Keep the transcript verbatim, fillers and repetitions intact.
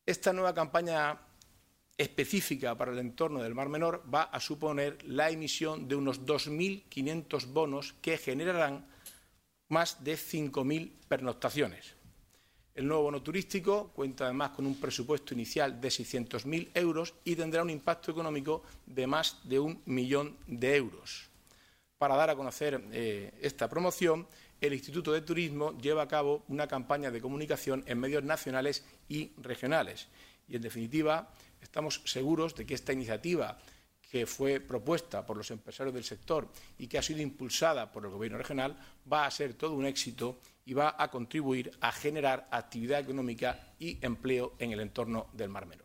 Esta nueva campaña específica para el entorno del Mar Menor va a suponer la emisión de unos dos mil quinientos bonos que generarán más de cinco mil pernoctaciones. El nuevo bono turístico cuenta además con un presupuesto inicial de seiscientos mil euros y tendrá un impacto económico de más de un millón de euros. Para dar a conocer eh, esta promoción, el Instituto de Turismo lleva a cabo una campaña de comunicación en medios nacionales y regionales. Y, en definitiva, estamos seguros de que esta iniciativa, que fue propuesta por los empresarios del sector y que ha sido impulsada por el Gobierno regional, va a ser todo un éxito y va a contribuir a generar actividad económica y empleo en el entorno del Mar Menor.